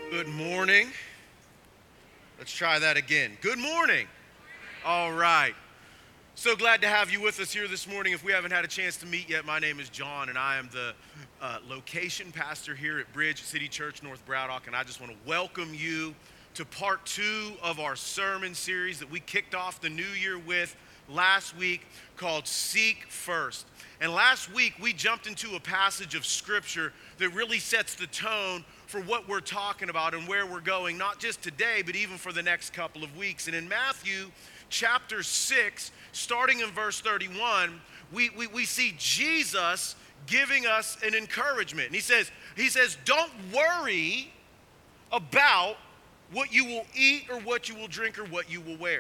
Good morning. Let's try that again. Good morning. All right. So glad to have you with us here this morning. If we haven't had a chance to meet yet, my name is John, and I am the location pastor here at Bridge City Church, North Braddock, and I just want to welcome you to part 2 of our sermon series that we kicked off the new year with last week called Seek First. And last week, we jumped into a passage of Scripture that really sets the tone for what we're talking about and where we're going, not just today, but even for the next couple of weeks. And in Matthew chapter 6, starting in verse 31, we see Jesus giving us an encouragement. And he says, don't worry about what you will eat or what you will drink or what you will wear.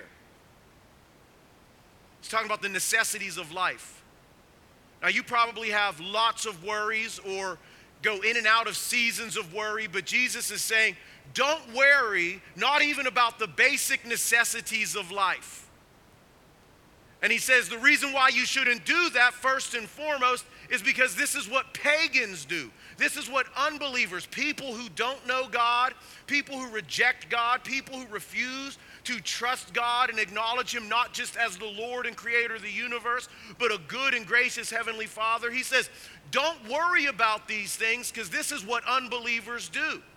He's talking about the necessities of life. Now, you probably have lots of worries or go in and out of seasons of worry, but Jesus is saying, don't worry, not even about the basic necessities of life. And he says the reason why you shouldn't do that first and foremost is because this is what pagans do. This is what unbelievers, people who don't know God, people who reject God, people who refuse to trust God and acknowledge Him not just as the Lord and Creator of the universe, but a good and gracious Heavenly Father. He says, don't worry about these things because this is what unbelievers do. Then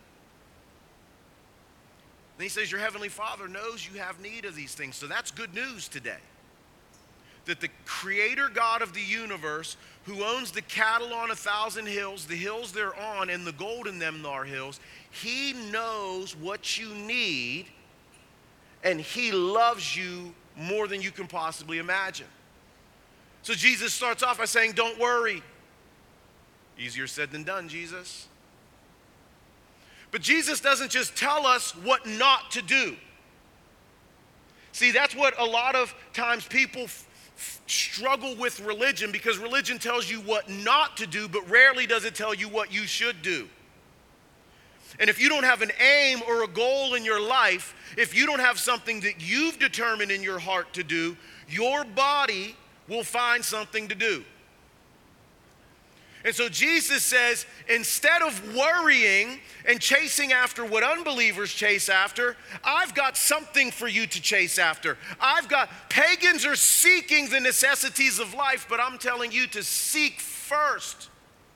he says, your Heavenly Father knows you have need of these things. So that's good news today. That the Creator God of the universe, who owns the cattle on 1,000 hills, the hills they're on, and the gold in them are hills, He knows what you need, and He loves you more than you can possibly imagine. So Jesus starts off by saying, don't worry. Easier said than done, Jesus. But Jesus doesn't just tell us what not to do. See, that's what a lot of times people struggle with religion, because religion tells you what not to do, but rarely does it tell you what you should do. And if you don't have an aim or a goal in your life, if you don't have something that you've determined in your heart to do, your body will find something to do. And so Jesus says, instead of worrying and chasing after what unbelievers chase after, I've got something for you to chase after. Pagans are seeking the necessities of life, but I'm telling you to seek first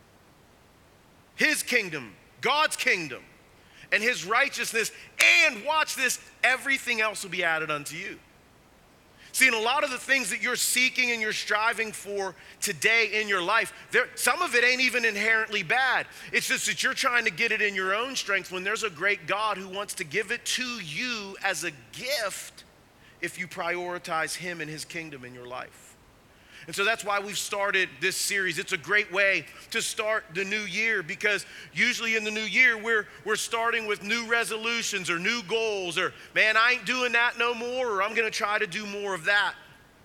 His kingdom, God's kingdom, and His righteousness, and watch this, everything else will be added unto you. See, and a lot of the things that you're seeking and you're striving for today in your life, some of it ain't even inherently bad. It's just that you're trying to get it in your own strength when there's a great God who wants to give it to you as a gift if you prioritize Him and His kingdom in your life. And so that's why we've started this series. It's a great way to start the new year, because usually in the new year, we're starting with new resolutions or new goals, or, man, I ain't doing that no more, or I'm going to try to do more of that.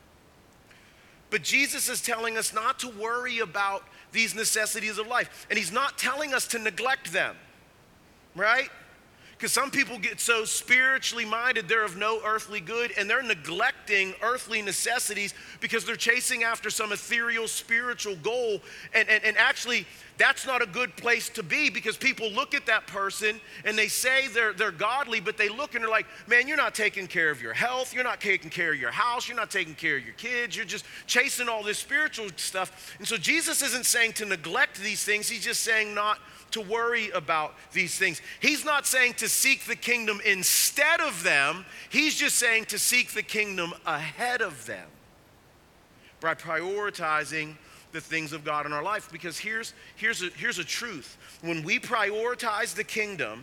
But Jesus is telling us not to worry about these necessities of life. And He's not telling us to neglect them, right? Because some people get so spiritually minded, they're of no earthly good, and they're neglecting earthly necessities because they're chasing after some ethereal spiritual goal. And actually, that's not a good place to be, because people look at that person and they say they're godly, but they look and they're like, man, you're not taking care of your health, you're not taking care of your house, you're not taking care of your kids, you're just chasing all this spiritual stuff. And so Jesus isn't saying to neglect these things, He's just saying not to worry about these things. He's not saying to seek the kingdom instead of them. He's just saying to seek the kingdom ahead of them by prioritizing the things of God in our life. Because here's a truth. When we prioritize the kingdom,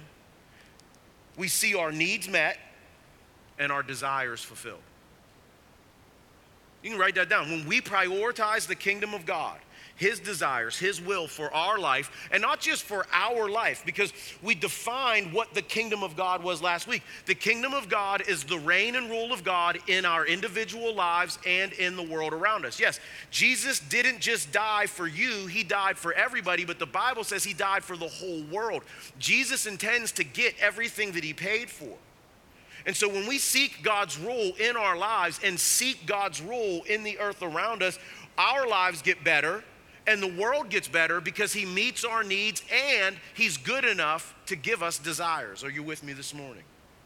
we see our needs met and our desires fulfilled. You can write that down. When we prioritize the kingdom of God, His desires, His will for our life, and not just for our life, because we defined what the kingdom of God was last week. The kingdom of God is the reign and rule of God in our individual lives and in the world around us. Yes, Jesus didn't just die for you, He died for everybody, but the Bible says He died for the whole world. Jesus intends to get everything that He paid for. And so when we seek God's rule in our lives and seek God's rule in the earth around us, our lives get better, And the world gets better because he meets our needs and he's good enough to give us desires. Are you with me this morning?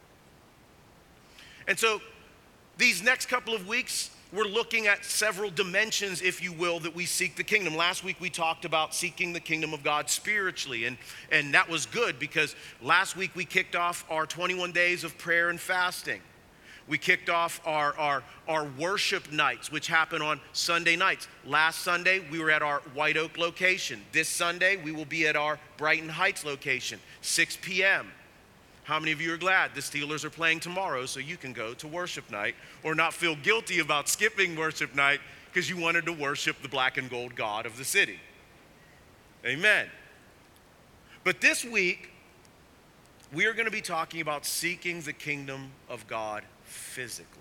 And so these next couple of weeks, we're looking at several dimensions, if you will, that we seek the kingdom. Last week we talked about seeking the kingdom of God spiritually, and that was good because last week we kicked off our 21 days of prayer and fasting. We kicked off our worship nights, which happen on Sunday nights. Last Sunday, we were at our White Oak location. This Sunday, we will be at our Brighton Heights location, 6 p.m. How many of you are glad the Steelers are playing tomorrow so you can go to worship night or not feel guilty about skipping worship night because you wanted to worship the black and gold God of the city? Amen. But this week, we are going to be talking about seeking the kingdom of God physically.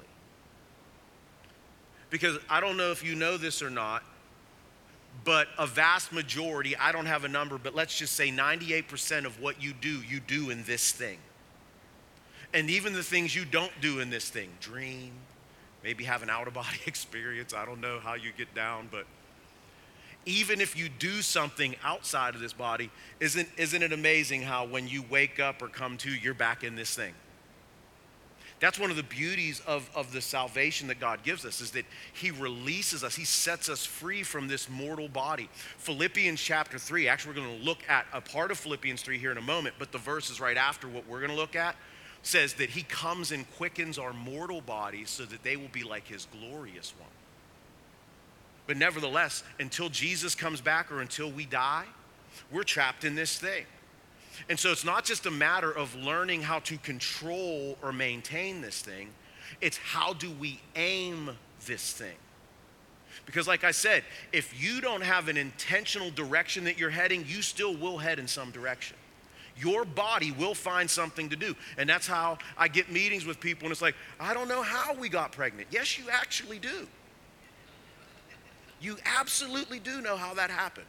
Because I don't know if you know this or not, but a vast majority, I don't have a number, but let's just say 98% of what you do in this thing. And even the things you don't do in this thing, dream, maybe have an out-of-body experience, I don't know how you get down, but even if you do something outside of this body, isn't it amazing how when you wake up or come to, you're back in this thing? That's one of the beauties of the salvation that God gives us, is that he releases us. He sets us free from this mortal body. Philippians chapter 3, actually we're going to look at a part of Philippians 3 here in a moment, but the verse is right after what we're going to look at, says that he comes and quickens our mortal bodies so that they will be like his glorious one. But nevertheless, until Jesus comes back or until we die, we're trapped in this thing. And so it's not just a matter of learning how to control or maintain this thing. It's how do we aim this thing? Because like I said, if you don't have an intentional direction that you're heading, you still will head in some direction. Your body will find something to do. And that's how I get meetings with people and it's like, I don't know how we got pregnant. Yes, you actually do. You absolutely do know how that happened.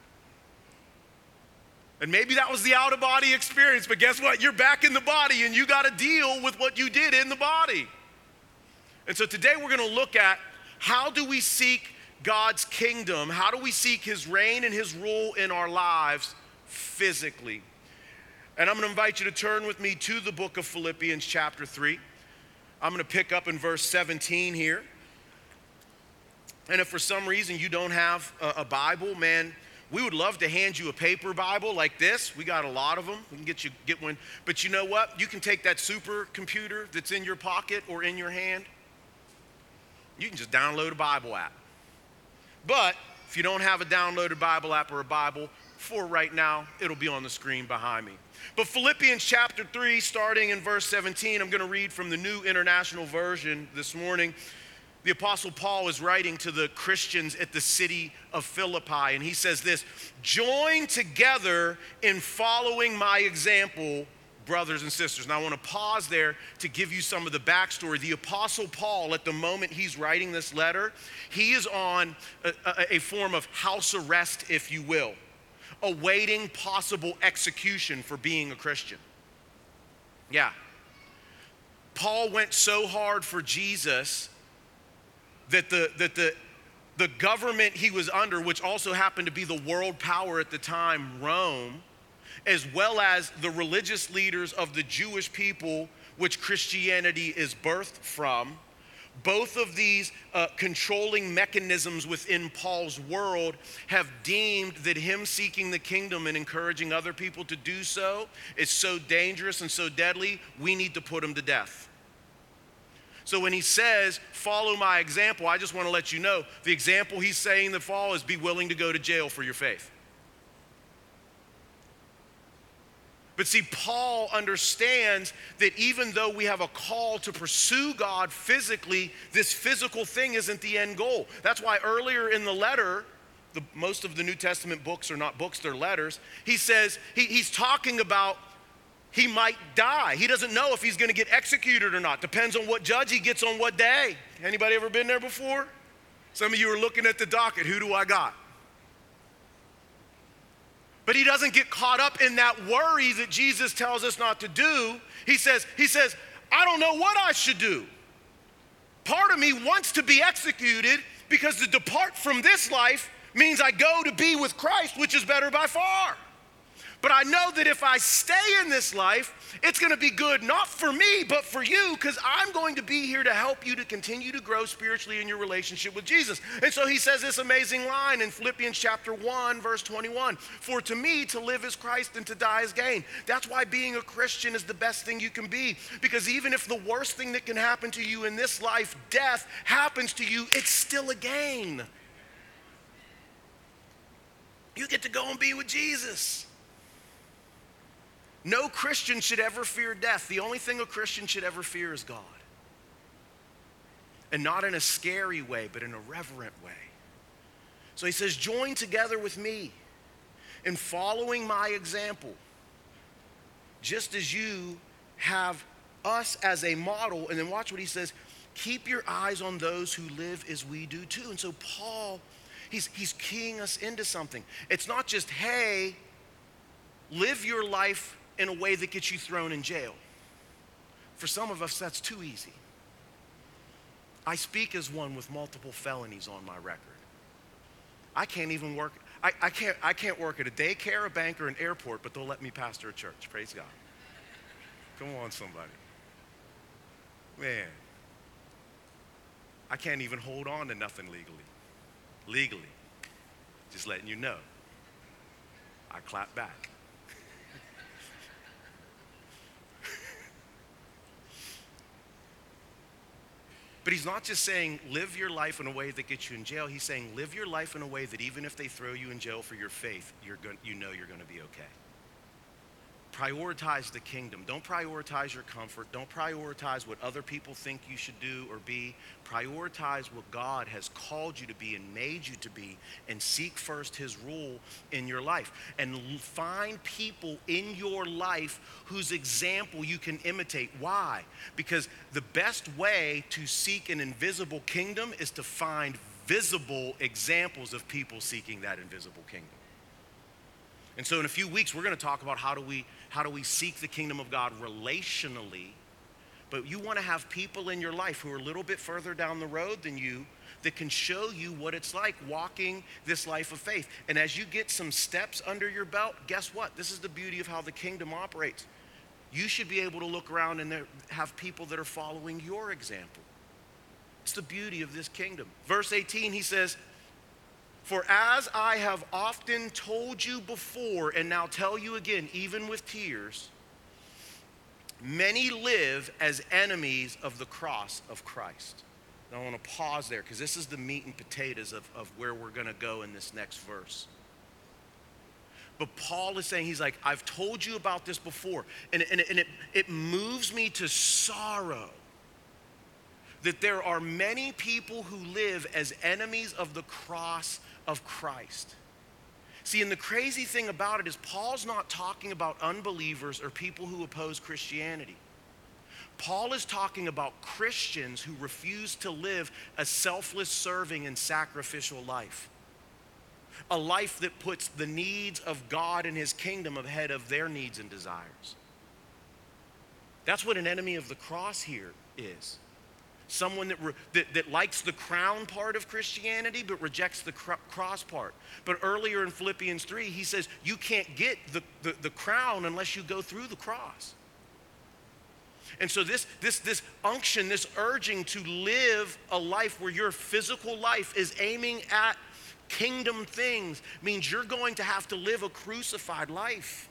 And maybe that was the out-of-body experience, but guess what? You're back in the body and you got to deal with what you did in the body. And so today we're going to look at how do we seek God's kingdom? How do we seek his reign and his rule in our lives physically? And I'm going to invite you to turn with me to the book of Philippians chapter 3. I'm going to pick up in verse 17 here. And if for some reason you don't have a Bible, man, we would love to hand you a paper Bible like this. We got a lot of them. We can get one. But you know what? You can take that supercomputer that's in your pocket or in your hand. You can just download a Bible app. But if you don't have a downloaded Bible app or a Bible, for right now, it'll be on the screen behind me. But Philippians chapter 3, starting in verse 17, I'm going to read from the New International Version this morning. The Apostle Paul is writing to the Christians at the city of Philippi, and he says this: join together in following my example, brothers and sisters. And I want to pause there to give you some of the backstory. The Apostle Paul, at the moment he's writing this letter, he is on a form of house arrest, if you will, awaiting possible execution for being a Christian. Yeah. Paul went so hard for Jesus that the government he was under, which also happened to be the world power at the time, Rome, as well as the religious leaders of the Jewish people, which Christianity is birthed from, both of these controlling mechanisms within Paul's world have deemed that him seeking the kingdom and encouraging other people to do so is so dangerous and so deadly, we need to put him to death. So when he says, follow my example, I just want to let you know, the example he's saying to follow is be willing to go to jail for your faith. But see, Paul understands that even though we have a call to pursue God physically, this physical thing isn't the end goal. That's why earlier in the letter, most of the New Testament books are not books, they're letters. He says, he's talking about he might die. He doesn't know if he's going to get executed or not. Depends on what judge he gets on what day. Anybody ever been there before? Some of you are looking at the docket. Who do I got? But he doesn't get caught up in that worry that Jesus tells us not to do. He says, I don't know what I should do. Part of me wants to be executed because to depart from this life means I go to be with Christ, which is better by far. But I know that if I stay in this life, it's going to be good, not for me, but for you, because I'm going to be here to help you to continue to grow spiritually in your relationship with Jesus. And so he says this amazing line in Philippians chapter 1, verse 21, "For to me to live is Christ and to die is gain." That's why being a Christian is the best thing you can be, because even if the worst thing that can happen to you in this life, death, happens to you, it's still a gain. You get to go and be with Jesus. No Christian should ever fear death. The only thing a Christian should ever fear is God. And not in a scary way, but in a reverent way. So he says, join together with me in following my example, just as you have us as a model. And then watch what he says, keep your eyes on those who live as we do too. And so Paul, he's keying us into something. It's not just, hey, live your life in a way that gets you thrown in jail. For some of us, that's too easy. I speak as one with multiple felonies on my record. I can't even work, I can't work at a daycare, a bank, or an airport, but they'll let me pastor a church. Praise God. Come on, somebody. Man, I can't even hold on to nothing legally. Legally. Just letting you know. I clap back. But he's not just saying live your life in a way that gets you in jail. He's saying live your life in a way that even if they throw you in jail for your faith, you know you're going to be okay. Prioritize the kingdom. Don't prioritize your comfort. Don't prioritize what other people think you should do or be. Prioritize what God has called you to be and made you to be, and seek first his rule in your life. And find people in your life whose example you can imitate. Why? Because the best way to seek an invisible kingdom is to find visible examples of people seeking that invisible kingdom. And so in a few weeks, we're going to talk about how do we seek the kingdom of God relationally. But you want to have people in your life who are a little bit further down the road than you that can show you what it's like walking this life of faith. And as you get some steps under your belt, guess what? This is the beauty of how the kingdom operates. You should be able to look around and have people that are following your example. It's the beauty of this kingdom. Verse 18, he says, "For as I have often told you before, and now tell you again, even with tears, many live as enemies of the cross of Christ." Now I want to pause there because this is the meat and potatoes of where we're going to go in this next verse. But Paul is saying, he's like, I've told you about this before, and it moves me to sorrow that there are many people who live as enemies of the cross of Christ. See, and the crazy thing about it is Paul's not talking about unbelievers or people who oppose Christianity. Paul is talking about Christians who refuse to live a selfless, serving, and sacrificial life. A life that puts the needs of God and his kingdom ahead of their needs and desires. That's what an enemy of the cross here is. Someone that likes the crown part of Christianity but rejects the cross part. But earlier in Philippians 3, he says you can't get the crown unless you go through the cross. And so this unction, this urging to live a life where your physical life is aiming at kingdom things means you're going to have to live a crucified life.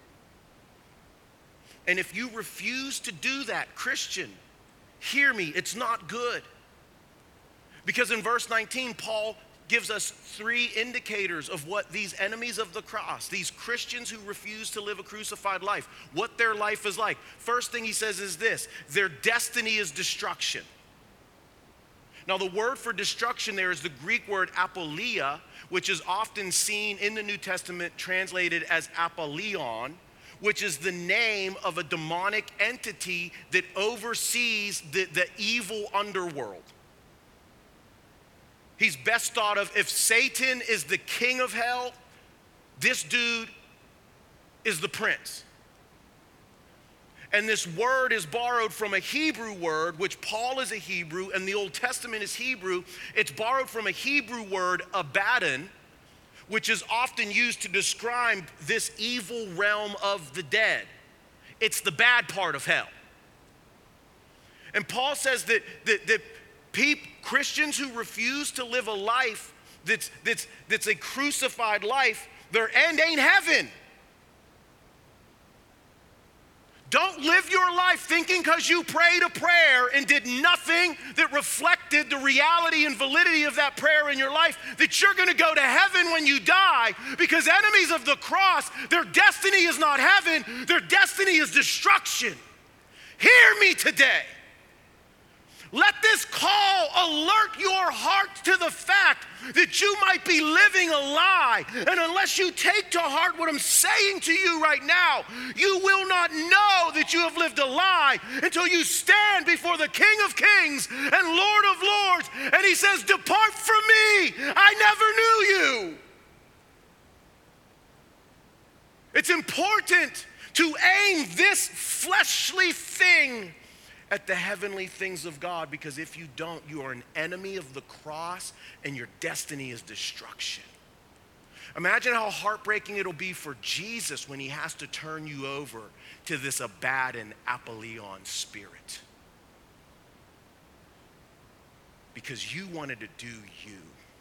And if you refuse to do that, Christian, hear me, it's not good. Because in verse 19, Paul gives us 3 indicators of what these enemies of the cross, these Christians who refuse to live a crucified life, what their life is like. First thing he says is this: their destiny is destruction. Now the word for destruction there is the Greek word apoleia, which is often seen in the New Testament translated as Apollyon, which is the name of a demonic entity that oversees the evil underworld. He's best thought of, if Satan is the king of hell, this dude is the prince. And this word is borrowed from a Hebrew word, which Paul is a Hebrew, and the Old Testament is Hebrew. It's borrowed from a Hebrew word, Abaddon, which is often used to describe this evil realm of the dead. It's the bad part of hell. And Paul says that Christians who refuse to live a life that's a crucified life, their end ain't heaven. Don't live your life thinking because you prayed a prayer and did nothing that reflected the reality and validity of that prayer in your life that you're going to go to heaven when you die, because enemies of the cross, their destiny is not heaven, their destiny is destruction. Hear me today. Let this call alert your heart to the fact that you might be living a lie. And unless you take to heart what I'm saying to you right now, you will not know that you have lived a lie until you stand before the King of Kings and Lord of Lords, and he says, "Depart from me, I never knew you." It's important to aim this fleshly thing at the heavenly things of God, because if you don't, you are an enemy of the cross and your destiny is destruction. Imagine how heartbreaking it'll be for Jesus when he has to turn you over to this Abaddon Apollyon spirit, because you wanted to do you.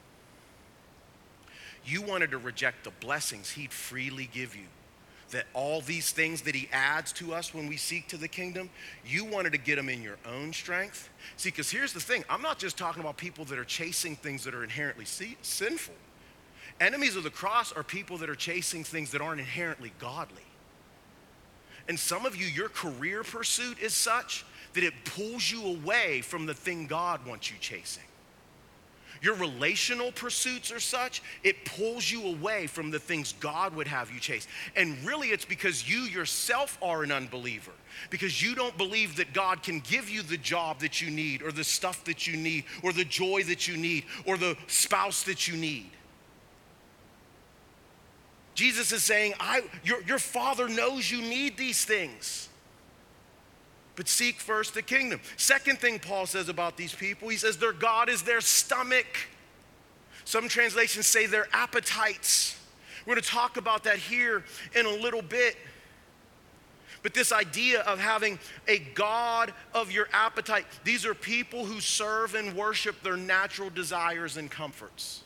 You wanted to reject the blessings he'd freely give you. That all these things that he adds to us when we seek to the kingdom, you wanted to get them in your own strength. See, because here's the thing. I'm not just talking about people that are chasing things that are inherently sinful. Enemies of the cross are people that are chasing things that aren't inherently godly. And some of you, your career pursuit is such that it pulls you away from the thing God wants you chasing. Your relational pursuits are such, it pulls you away from the things God would have you chase. And really it's because you yourself are an unbeliever, because you don't believe that God can give you the job that you need, or the stuff that you need, or the joy that you need, or the spouse that you need. Jesus is saying, your Father knows you need these things. But seek first the kingdom. Second thing Paul says about these people, he says their God is their stomach. Some translations say their appetites. We're going to talk about that here in a little bit. But this idea of having a God of your appetite, these are people who serve and worship their natural desires and comforts.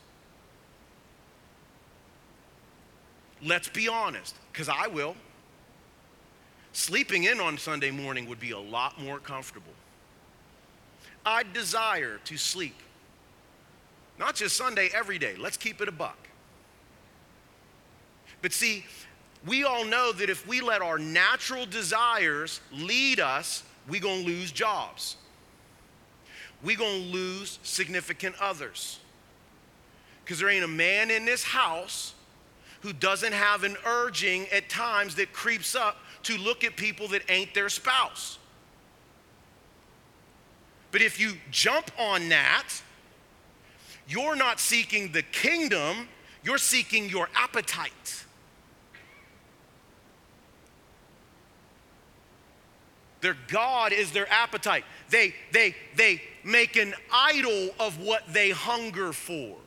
Let's be honest, because I will. Sleeping in on Sunday morning would be a lot more comfortable. I desire to sleep. Not just Sunday, every day. Let's keep it a buck. But see, we all know that if we let our natural desires lead us, we're going to lose jobs. We're going to lose significant others. Because there ain't a man in this house who doesn't have an urging at times that creeps up to look at people that ain't their spouse. But if you jump on that, you're not seeking the kingdom, you're seeking your appetite. Their God is their appetite. They make an idol of what they hunger for.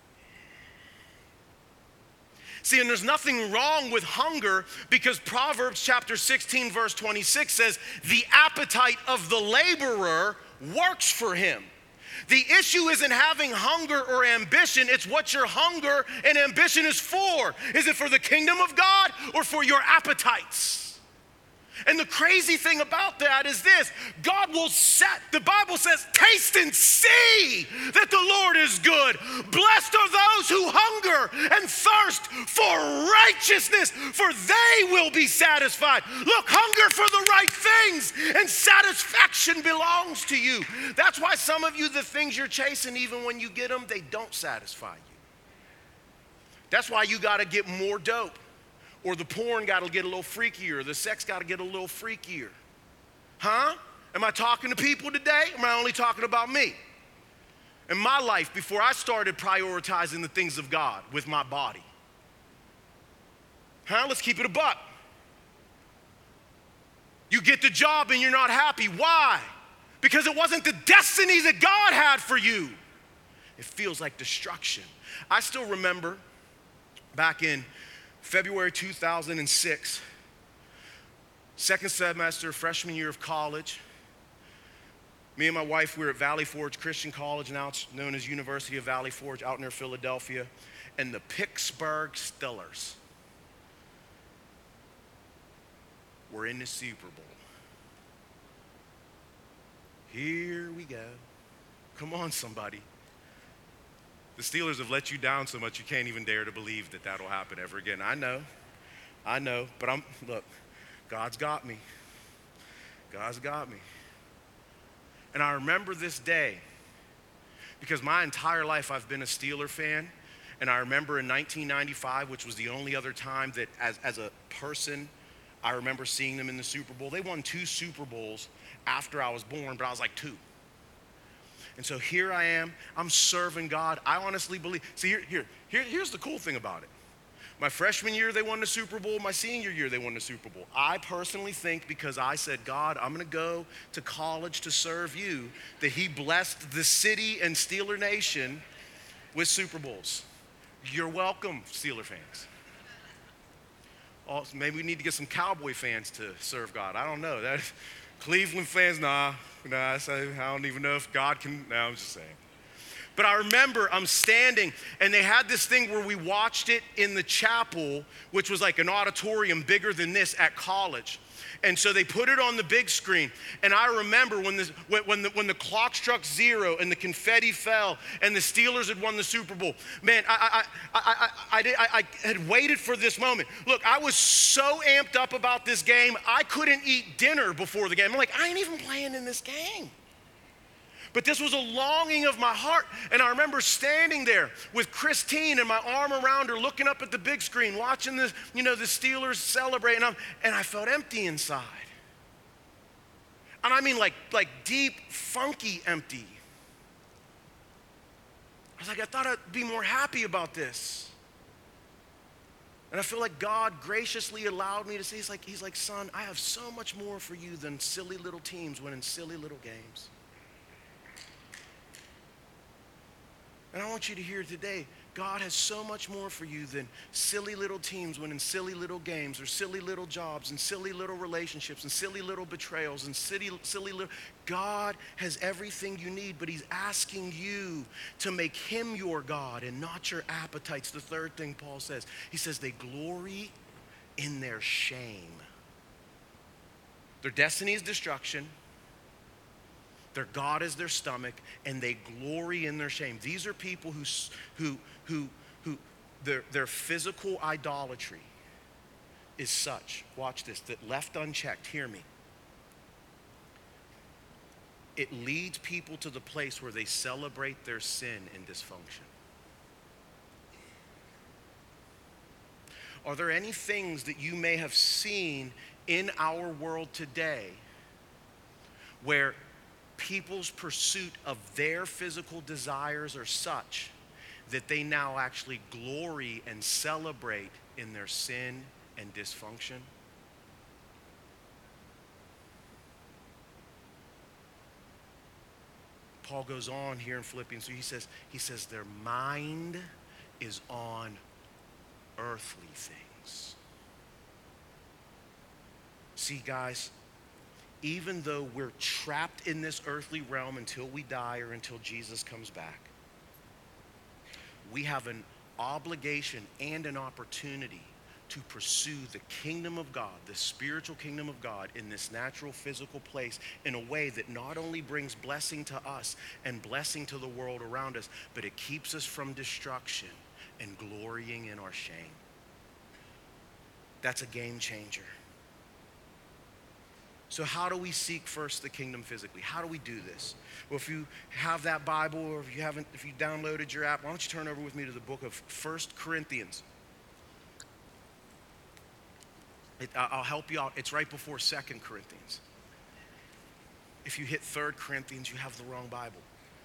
See, and there's nothing wrong with hunger, because Proverbs chapter 16 verse 26 says, the appetite of the laborer works for him. The issue isn't having hunger or ambition, it's what your hunger and ambition is for. Is it for the kingdom of God or for your appetites? And the crazy thing about that is this: God will the Bible says, taste and see that the Lord is good. Blessed are those who hunger and thirst for righteousness, for they will be satisfied. Look, hunger for the right things, and satisfaction belongs to you. That's why some of you, the things you're chasing, even when you get them, they don't satisfy you. That's why you got to get more dope. Or the porn got to get a little freakier. The sex got to get a little freakier. Huh? Am I talking to people today? Or am I only talking about me? In my life, before I started prioritizing the things of God with my body. Huh? Let's keep it a buck. You get the job and you're not happy. Why? Because it wasn't the destiny that God had for you. It feels like destruction. I still remember back in February 2006, second semester, freshman year of college. Me and my wife, we were at Valley Forge Christian College, now it's known as University of Valley Forge, out near Philadelphia, and the Pittsburgh Steelers were in the Super Bowl. Here we go. Come on, somebody. The Steelers have let you down so much you can't even dare to believe that that'll happen ever again. I know, but look, God's got me. God's got me. And I remember this day because my entire life I've been a Steeler fan. And I remember in 1995, which was the only other time that as a person, I remember seeing them in the Super Bowl. They won 2 Super Bowls after I was born, but I was like 2. And so here I am, I'm serving God. I honestly believe, see here's the cool thing about it. My freshman year, they won the Super Bowl. My senior year, they won the Super Bowl. I personally think because I said, God, I'm going to go to college to serve you, that he blessed the city and Steeler Nation with Super Bowls. You're welcome, Steeler fans. Also, maybe we need to get some Cowboy fans to serve God. I don't know. Cleveland fans, nah, I don't even know if God can. No, I'm just saying. But I remember I'm standing, and they had this thing where we watched it in the chapel, which was like an auditorium bigger than this at college. And so they put it on the big screen. And I remember when the clock struck 0 and the confetti fell and the Steelers had won the Super Bowl. Man, I had waited for this moment. Look, I was so amped up about this game, I couldn't eat dinner before the game. I'm like, I ain't even playing in this game. But this was a longing of my heart. And I remember standing there with Christine and my arm around her, looking up at the big screen, watching the Steelers celebrate. And I felt empty inside. And I mean like deep, funky empty. I was like, I thought I'd be more happy about this. And I feel like God graciously allowed me to see, he's like, son, I have so much more for you than silly little teams winning silly little games. And I want you to hear today, God has so much more for you than silly little teams winning silly little games or silly little jobs and silly little relationships and silly little betrayals and silly little. God has everything you need, but he's asking you to make him your God and not your appetites. The third thing Paul says, he says they glory in their shame. Their destiny is destruction. Their God is their stomach, and they glory in their shame. These are people who their physical idolatry is such, watch this, that left unchecked, hear me, it leads people to the place where they celebrate their sin and dysfunction. Are there any things that you may have seen in our world today where people's pursuit of their physical desires are such that they now actually glory and celebrate in their sin and dysfunction? Paul goes on here in Philippians, so he says their mind is on earthly things. See, guys, even though we're trapped in this earthly realm until we die or until Jesus comes back, we have an obligation and an opportunity to pursue the kingdom of God, the spiritual kingdom of God in this natural physical place in a way that not only brings blessing to us and blessing to the world around us, but it keeps us from destruction and glorying in our shame. That's a game changer. So how do we seek first the kingdom physically? How do we do this? Well, if you have that Bible or if you downloaded your app, why don't you turn over with me to the book of 1 Corinthians. I'll help you out. It's right before 2 Corinthians. If you hit 3 Corinthians, you have the wrong Bible.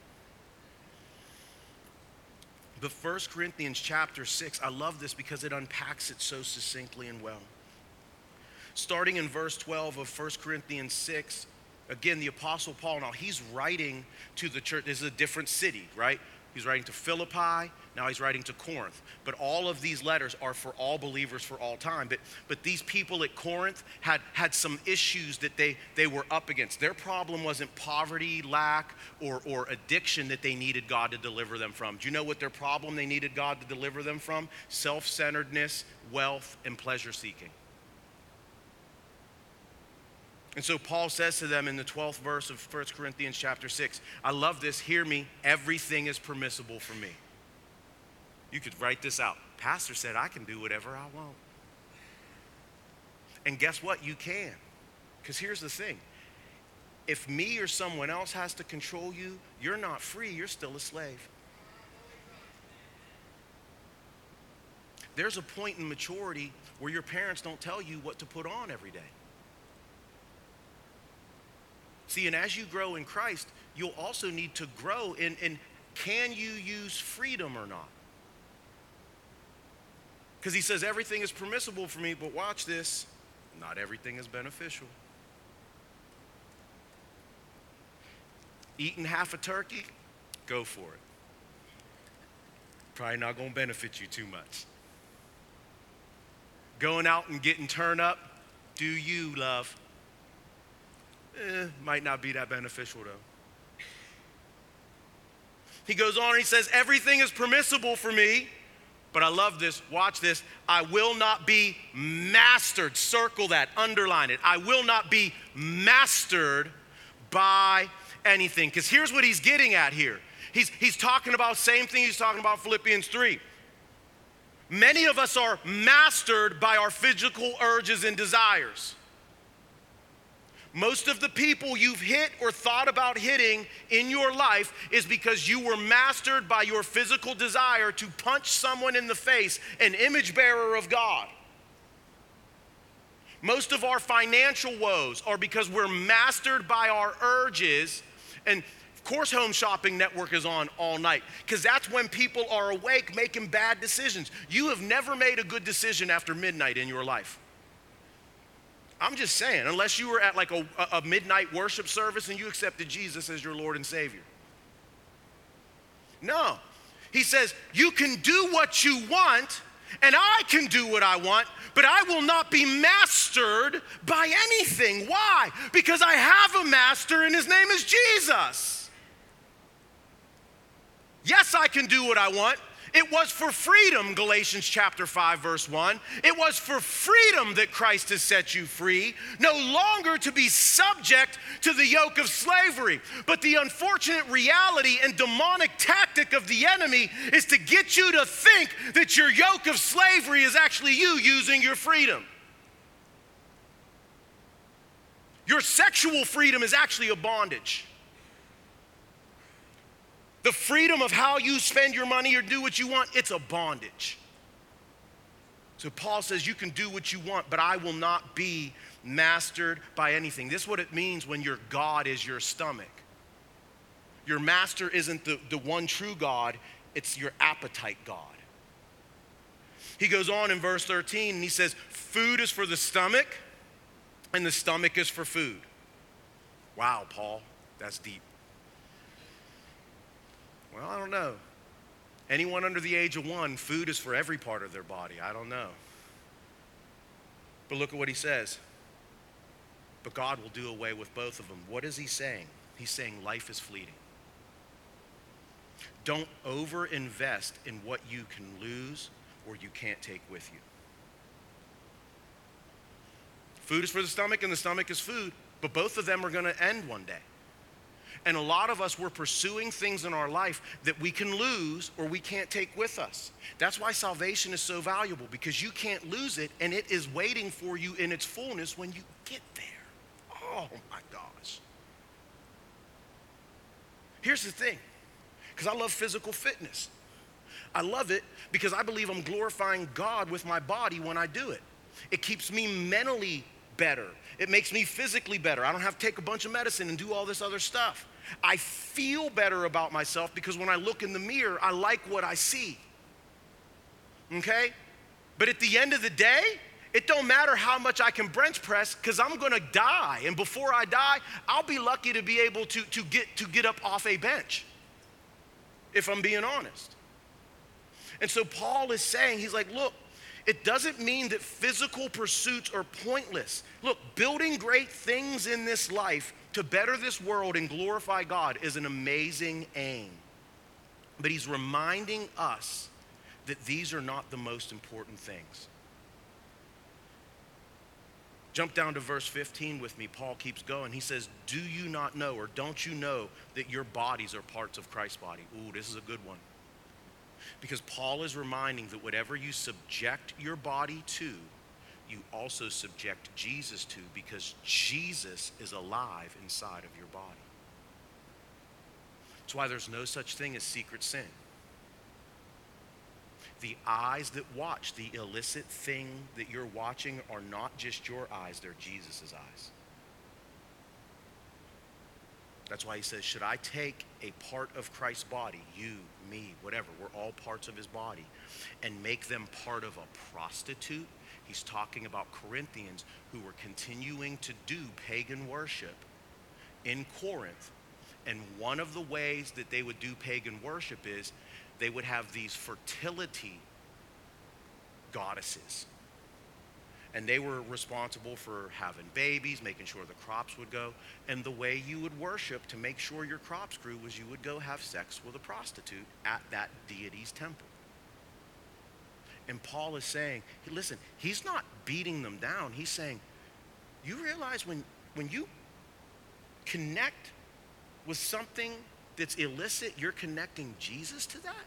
But 1 Corinthians chapter 6, I love this because it unpacks it so succinctly and well. Starting in verse 12 of 1 Corinthians 6, again, the Apostle Paul, now he's writing to the church. This is a different city, right? He's writing to Philippi. Now he's writing to Corinth, but all of these letters are for all believers for all time. But these people at Corinth had some issues that they were up against. Their problem wasn't poverty, lack, or addiction that they needed God to deliver them from. Do you know what their problem they needed God to deliver them from? Self-centeredness, wealth, and pleasure seeking. And so Paul says to them in the 12th verse of 1 Corinthians chapter 6, I love this, hear me, everything is permissible for me. You could write this out. Pastor said I can do whatever I want. And guess what? You can. Because here's the thing. If me or someone else has to control you, you're not free, you're still a slave. There's a point in maturity where your parents don't tell you what to put on every day. See, and as you grow in Christ, you'll also need to grow in can you use freedom or not? Because he says everything is permissible for me, but watch this, not everything is beneficial. Eating half a turkey, go for it. Probably not going to benefit you too much. Going out and getting turned up, do you, love? Might not be that beneficial though. He goes on and he says, everything is permissible for me, but I love this, watch this, I will not be mastered, circle that, underline it. I will not be mastered by anything. Because here's what he's getting at here. He's talking about same thing he's talking about Philippians 3. Many of us are mastered by our physical urges and desires. Most of the people you've hit or thought about hitting in your life is because you were mastered by your physical desire to punch someone in the face, an image bearer of God. Most of our financial woes are because we're mastered by our urges. And of course, Home Shopping Network is on all night because that's when people are awake making bad decisions. You have never made a good decision after midnight in your life. I'm just saying, unless you were at like a midnight worship service and you accepted Jesus as your Lord and Savior. No. He says, you can do what you want and I can do what I want, but I will not be mastered by anything. Why? Because I have a master and his name is Jesus. Yes, I can do what I want. It was for freedom, Galatians chapter 5, verse 1. It was for freedom that Christ has set you free, no longer to be subject to the yoke of slavery. But the unfortunate reality and demonic tactic of the enemy is to get you to think that your yoke of slavery is actually you using your freedom. Your sexual freedom is actually a bondage. The freedom of how you spend your money or do what you want, it's a bondage. So Paul says you can do what you want, but I will not be mastered by anything. This is what it means when your God is your stomach. Your master isn't the one true God, it's your appetite God. He goes on in verse 13 and he says, food is for the stomach and the stomach is for food. Wow, Paul, that's deep. Well, I don't know. Anyone under the age of 1, food is for every part of their body. I don't know. But look at what he says. But God will do away with both of them. What is he saying? He's saying life is fleeting. Don't over-invest in what you can lose or you can't take with you. Food is for the stomach and the stomach is food, but both of them are going to end one day. And a lot of us, we're pursuing things in our life that we can lose or we can't take with us. That's why salvation is so valuable, because you can't lose it and it is waiting for you in its fullness when you get there. Oh my gosh. Here's the thing, because I love physical fitness. I love it because I believe I'm glorifying God with my body when I do it. It keeps me mentally better. It makes me physically better. I don't have to take a bunch of medicine and do all this other stuff. I feel better about myself because when I look in the mirror, I like what I see. Okay? But at the end of the day, it don't matter how much I can bench press because I'm going to die. And before I die, I'll be lucky to be able to get up off a bench, if I'm being honest. And so Paul is saying, he's like, look, it doesn't mean that physical pursuits are pointless. Look, building great things in this life to better this world and glorify God is an amazing aim. But he's reminding us that these are not the most important things. Jump down to verse 15 with me. Paul keeps going. He says, do you not know, or don't you know, that your bodies are parts of Christ's body? Ooh, this is a good one. Because Paul is reminding that whatever you subject your body to, you also subject Jesus to, because Jesus is alive inside of your body. That's why there's no such thing as secret sin. The eyes that watch the illicit thing that you're watching are not just your eyes, they're Jesus' eyes. That's why he says, should I take a part of Christ's body, you, me, whatever, we're all parts of his body, and make them part of a prostitute? He's talking about Corinthians who were continuing to do pagan worship in Corinth. And one of the ways that they would do pagan worship is they would have these fertility goddesses. And they were responsible for having babies, making sure the crops would go. And the way you would worship to make sure your crops grew was you would go have sex with a prostitute at that deity's temple. And Paul is saying, hey, listen, he's not beating them down. He's saying, you realize when you connect with something that's illicit, you're connecting Jesus to that?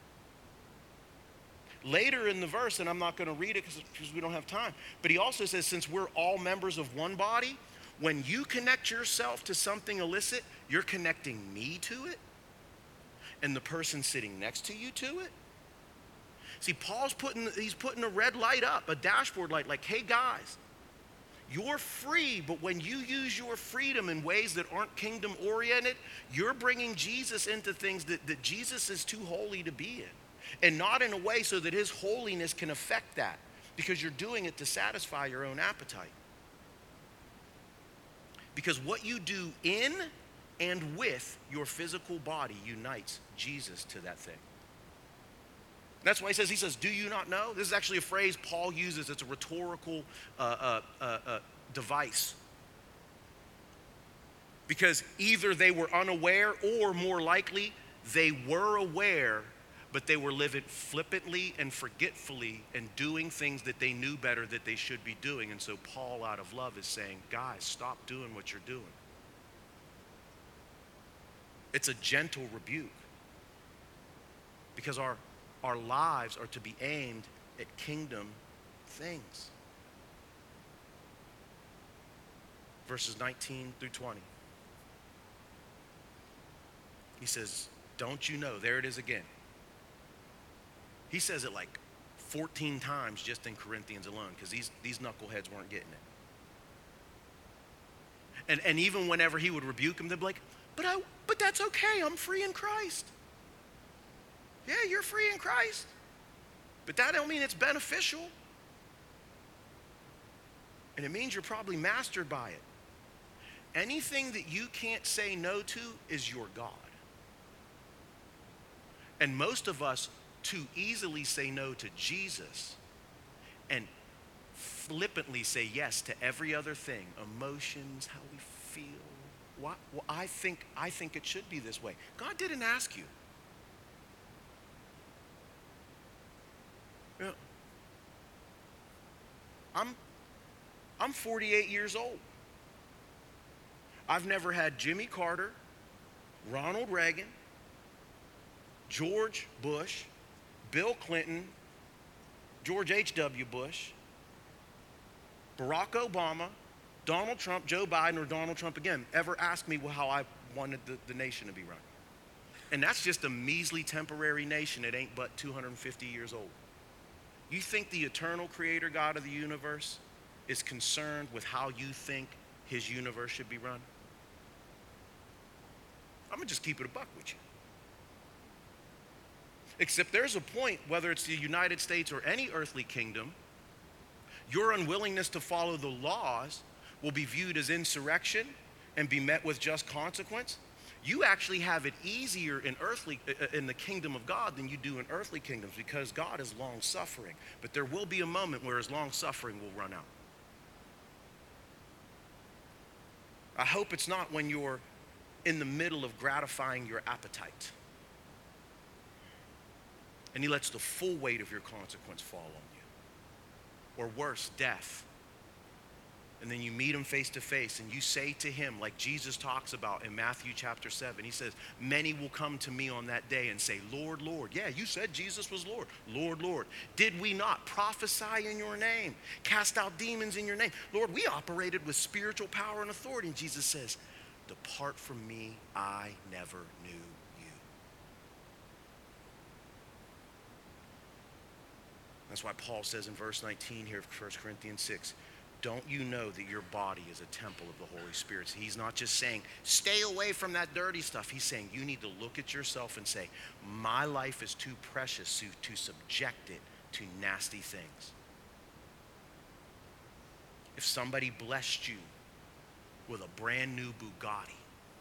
Later in the verse, and I'm not going to read it because we don't have time, but he also says, since we're all members of one body, when you connect yourself to something illicit, you're connecting me to it and the person sitting next to you to it. See, Paul's putting a red light up, a dashboard light, like, hey guys, you're free, but when you use your freedom in ways that aren't kingdom oriented, you're bringing Jesus into things that Jesus is too holy to be in. And not in a way so that his holiness can affect that, because you're doing it to satisfy your own appetite. Because what you do in and with your physical body unites Jesus to that thing. That's why he says, do you not know? This is actually a phrase Paul uses. It's a rhetorical device. Because either they were unaware, or more likely, they were aware, but they were living flippantly and forgetfully and doing things that they knew better that they should be doing. And so Paul, out of love, is saying, guys, stop doing what you're doing. It's a gentle rebuke. Because our lives are to be aimed at kingdom things. Verses 19 through 20. He says, don't you know? There it is again. He says it like 14 times just in Corinthians alone, because these knuckleheads weren't getting it. And even whenever he would rebuke them, they'd be like, but that's okay, I'm free in Christ. Yeah, you're free in Christ. But that don't mean it's beneficial. And it means you're probably mastered by it. Anything that you can't say no to is your God. And most of us too easily say no to Jesus and flippantly say yes to every other thing. Emotions, how we feel. Well, I think it should be this way. God didn't ask you. You know, I'm 48 years old. I've never had Jimmy Carter, Ronald Reagan, George Bush, Bill Clinton, George H.W. Bush, Barack Obama, Donald Trump, Joe Biden, or Donald Trump again ever ask me how I wanted the nation to be run. And that's just a measly temporary nation. It ain't but 250 years old. You think the eternal creator God of the universe is concerned with how you think his universe should be run? I'm going to just keep it a buck with you. Except there's a point, whether it's the United States or any earthly kingdom, your unwillingness to follow the laws will be viewed as insurrection and be met with just consequence. You actually have it easier in the kingdom of God than you do in earthly kingdoms, because God is long suffering. But there will be a moment where his long suffering will run out. I hope it's not when you're in the middle of gratifying your appetite and he lets the full weight of your consequence fall on you. Or worse, death. And then you meet him face to face and you say to him, like Jesus talks about in Matthew chapter 7, he says, many will come to me on that day and say, Lord, Lord. Yeah, you said Jesus was Lord. Lord, Lord. Did we not prophesy in your name? Cast out demons in your name? Lord, we operated with spiritual power and authority. And Jesus says, depart from me, I never knew you. That's why Paul says in verse 19 here of 1 Corinthians 6, don't you know that your body is a temple of the Holy Spirit? So he's not just saying, stay away from that dirty stuff. He's saying you need to look at yourself and say, my life is too precious to subject it to nasty things. If somebody blessed you with a brand new Bugatti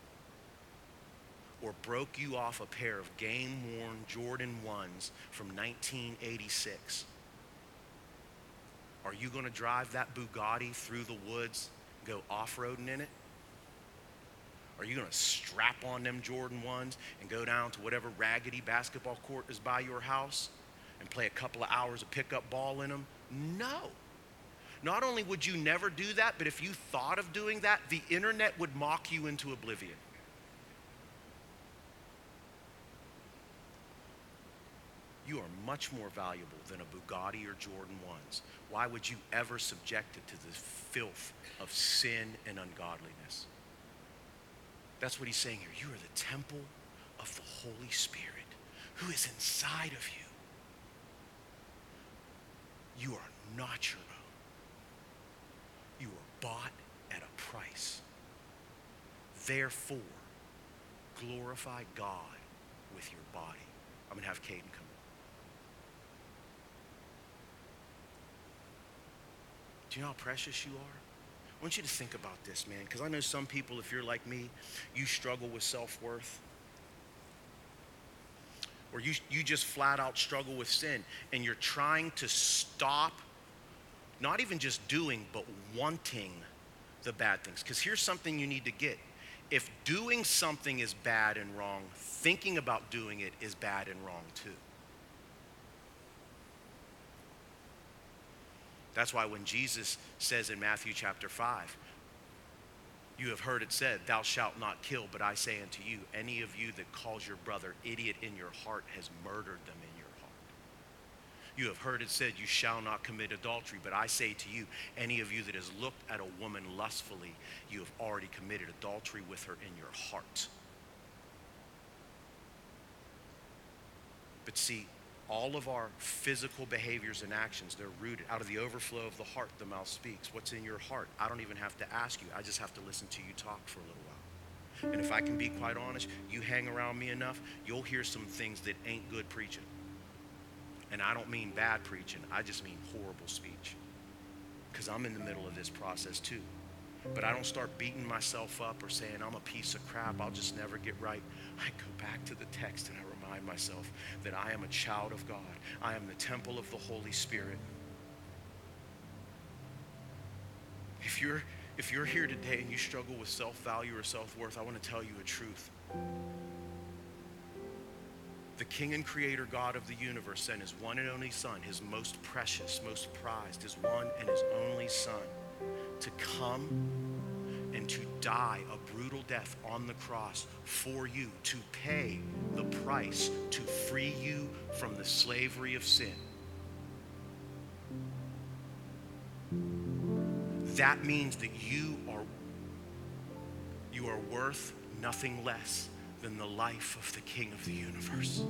or broke you off a pair of game-worn Jordan 1s from 1986, are you going to drive that Bugatti through the woods, go off-roading in it? Are you going to strap on them Jordan 1s and go down to whatever raggedy basketball court is by your house and play a couple of hours of pickup ball in them? No. Not only would you never do that, but if you thought of doing that, the internet would mock you into oblivion. You are much more valuable than a Bugatti or Jordan 1s. Why would you ever subject it to the filth of sin and ungodliness? That's what he's saying here. You are the temple of the Holy Spirit who is inside of you. You are not your own. You are bought at a price. Therefore, glorify God with your body. I'm going to have Caden come. Do you know how precious you are? I want you to think about this, man, because I know some people, if you're like me, you struggle with self-worth. Or you just flat out struggle with sin, and you're trying to stop, not even just doing, but wanting the bad things. Because here's something you need to get. If doing something is bad and wrong, thinking about doing it is bad and wrong too. That's why when Jesus says in Matthew chapter 5, you have heard it said, thou shalt not kill, but I say unto you, any of you that calls your brother idiot in your heart has murdered them in your heart. You have heard it said, you shall not commit adultery, but I say to you, any of you that has looked at a woman lustfully, you have already committed adultery with her in your heart. But see, all of our physical behaviors and actions, they're rooted out of the overflow of the heart, the mouth speaks. What's in your heart? I don't even have to ask you. I just have to listen to you talk for a little while. And if I can be quite honest, you hang around me enough, you'll hear some things that ain't good preaching. And I don't mean bad preaching. I just mean horrible speech. Because I'm in the middle of this process too. But I don't start beating myself up or saying I'm a piece of crap, I'll just never get right. I go back to the text and I remind myself that I am a child of God. I am the temple of the Holy Spirit. If you're here today and you struggle with self-value or self-worth, I want to tell you a truth. The King and Creator God of the universe sent his one and only Son, his most precious, most prized, his one and his only Son, to come and to die a brutal death on the cross for you, to pay the price to free you from the slavery of sin. That means that you are worth nothing less than the life of the King of the universe.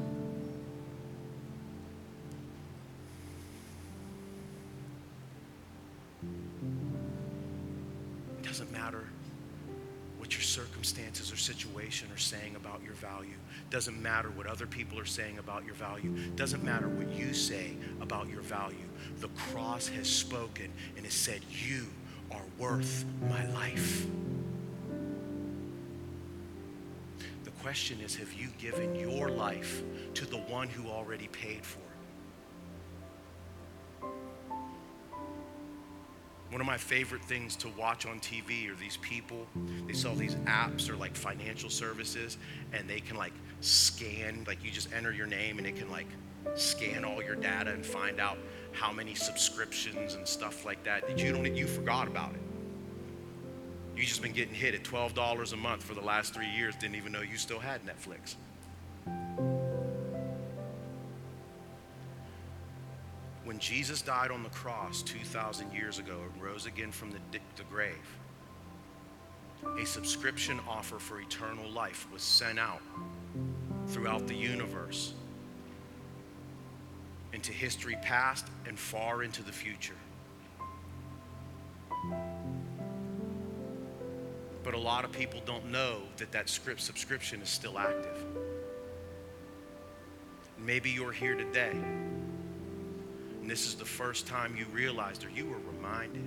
It doesn't matter what your circumstances or situation are saying about your value. Doesn't matter what other people are saying about your value. Doesn't matter what you say about your value. The cross has spoken and has said, you are worth my life. The question is, have you given your life to the one who already paid for it? One of my favorite things to watch on TV are these people. They sell these apps or like financial services, and they can like scan, like you just enter your name and it can like scan all your data and find out how many subscriptions and stuff like that you forgot about it. You just been getting hit at $12 a month for the last 3 years, didn't even know you still had Netflix. When Jesus died on the cross 2,000 years ago and rose again from the grave, a subscription offer for eternal life was sent out throughout the universe, into history past and far into the future. But a lot of people don't know that subscription is still active. Maybe you're here today, and this is the first time you realized, or you were reminded,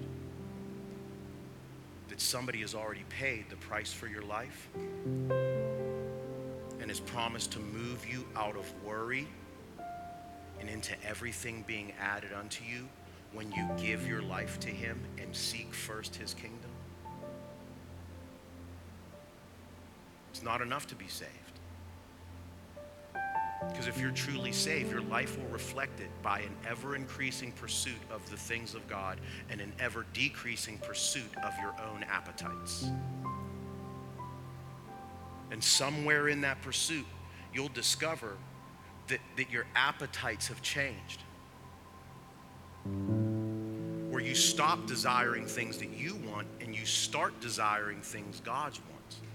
that somebody has already paid the price for your life and has promised to move you out of worry and into everything being added unto you when you give your life to him and seek first his kingdom. It's not enough to be saved. Because if you're truly saved, your life will reflect it by an ever-increasing pursuit of the things of God and an ever-decreasing pursuit of your own appetites. And somewhere in that pursuit, you'll discover that your appetites have changed. Where you stop desiring things that you want and you start desiring things God wants.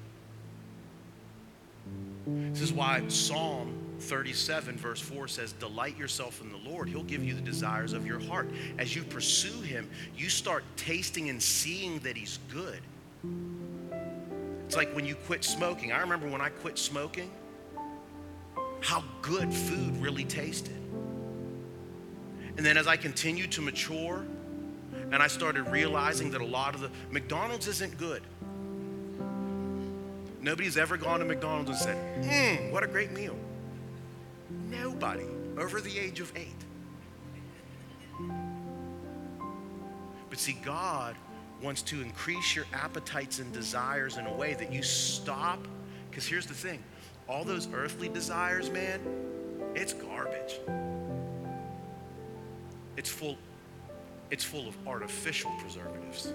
This is why Psalm 37 verse 4 says, delight yourself in the Lord. He'll give you the desires of your heart. As you pursue him, you start tasting and seeing that he's good. It's like when you quit smoking. I remember when I quit smoking, how good food really tasted. And then as I continued to mature and I started realizing that a lot of the McDonald's isn't good. Nobody's ever gone to McDonald's and said, what a great meal. Nobody over the age of 8. But see, God wants to increase your appetites and desires in a way that you stop. Because here's the thing, all those earthly desires, man, it's garbage. It's full of artificial preservatives.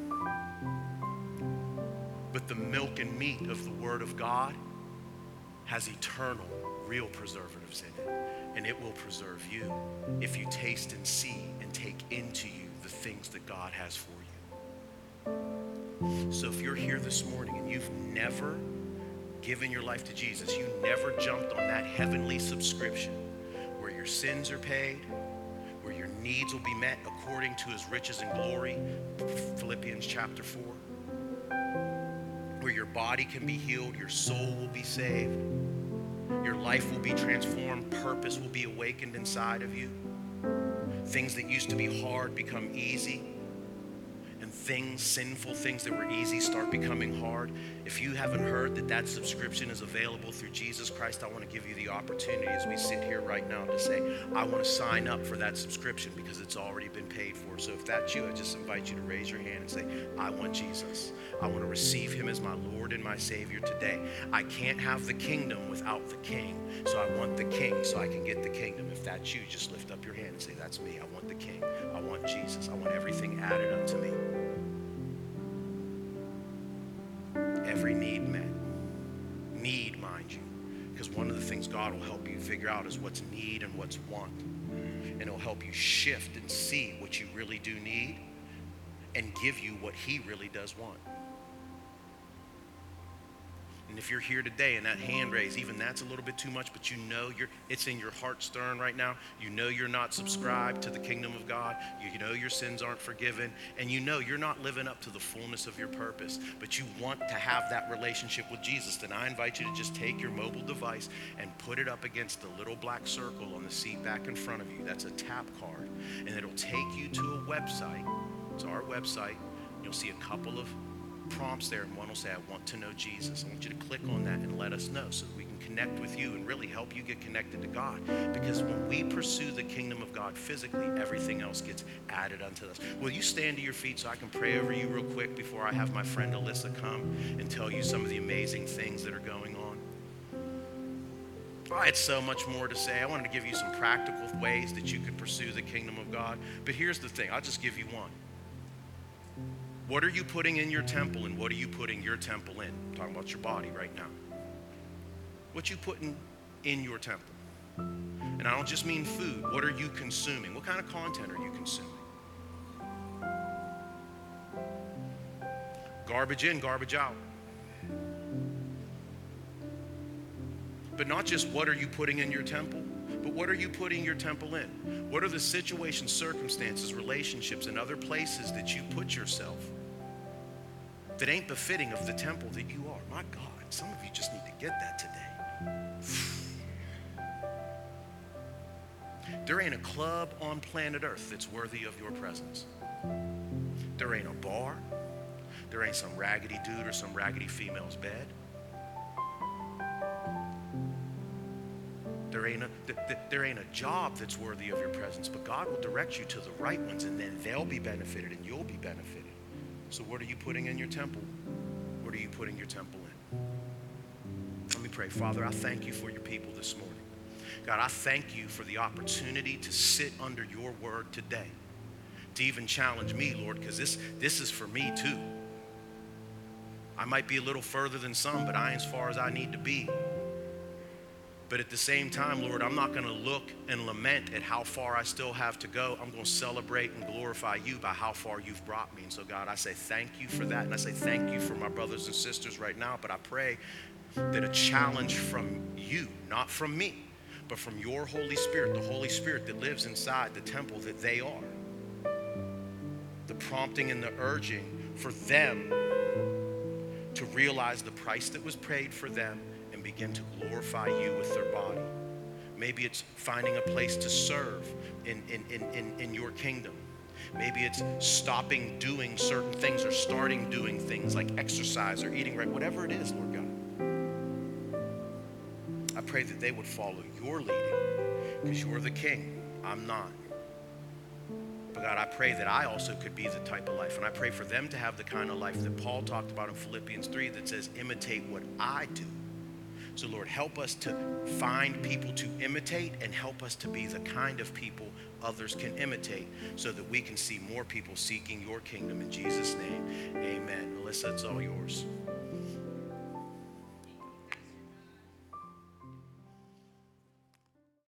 But the milk and meat of the Word of God has eternal, real preservatives in it. And it will preserve you if you taste and see and take into you the things that God has for you. So if you're here this morning and you've never given your life to Jesus, you never jumped on that heavenly subscription where your sins are paid, where your needs will be met according to his riches and glory, Philippians chapter 4, where your body can be healed, your soul will be saved, your life will be transformed, purpose will be awakened inside of you. Things that used to be hard become easy, and sinful things that were easy start becoming hard. If you haven't heard that subscription is available through Jesus Christ, I want to give you the opportunity as we sit here right now to say, I want to sign up for that subscription because it's already been paid for. So if that's you, I just invite you to raise your hand and say, I want Jesus. I want to receive him as my Lord and my Savior today. I can't have the kingdom without the King, so I want the King so I can get the kingdom. If that's you, just lift up your hand and say, that's me. I want the King. I want Jesus. I want everything added unto me. Every need met. Need, mind you. Because one of the things God will help you figure out is what's need and what's want. And he'll help you shift and see what you really do need and give you what he really does want. And if you're here today and that hand raise, even that's a little bit too much, but you know it's in your heart stirring right now. You know you're not subscribed to the kingdom of God. You know your sins aren't forgiven. And you know you're not living up to the fullness of your purpose. But you want to have that relationship with Jesus. Then I invite you to just take your mobile device and put it up against the little black circle on the seat back in front of you. That's a tap card. And it'll take you to a website. It's our website. You'll see a couple of prompts there, and one will say, I want to know Jesus. I want you to click on that and let us know so that we can connect with you and really help you get connected to God. Because when we pursue the kingdom of God physically, everything else gets added unto us. Will you stand to your feet so I can pray over you real quick before I have my friend Alyssa come and tell you some of the amazing things that are going on? I had so much more to say. I wanted to give you some practical ways that you could pursue the kingdom of God. But here's the thing. I'll just give you one. What are you putting in your temple, and what are you putting your temple in? I'm talking about your body right now. What you putting in your temple? And I don't just mean food. What are you consuming? What kind of content are you consuming? Garbage in, garbage out. But not just what are you putting in your temple, but what are you putting your temple in? What are the situations, circumstances, relationships, and other places that you put yourself that ain't befitting of the temple that you are? My God, some of you just need to get that today. There ain't a club on planet Earth that's worthy of your presence. There ain't a bar. There ain't some raggedy dude or some raggedy female's bed. There ain't a job that's worthy of your presence, but God will direct you to the right ones, and then they'll be benefited and you'll be benefited. So what are you putting in your temple? What are you putting your temple in? Let me pray. Father, I thank you for your people this morning. God, I thank you for the opportunity to sit under your word today, to even challenge me, Lord, because this is for me too. I might be a little further than some, but I ain't as far as I need to be. But at the same time, Lord, I'm not going to look and lament at how far I still have to go. I'm going to celebrate and glorify you by how far you've brought me. And so, God, I say thank you for that. And I say thank you for my brothers and sisters right now. But I pray that a challenge from you, not from me, but from your Holy Spirit, the Holy Spirit that lives inside the temple that they are, the prompting and the urging for them to realize the price that was paid for them and begin to glorify you with their body. Maybe it's finding a place to serve in your kingdom. Maybe it's stopping doing certain things or starting doing things like exercise or eating right, whatever it is, Lord God. I pray that they would follow your leading because you're the king. I'm not. But God, I pray that I also could be the type of life, and I pray for them to have the kind of life that Paul talked about in Philippians 3 that says, imitate what I do. So Lord, help us to find people to imitate and help us to be the kind of people others can imitate so that we can see more people seeking your kingdom. In Jesus' name, amen. Alyssa, it's all yours.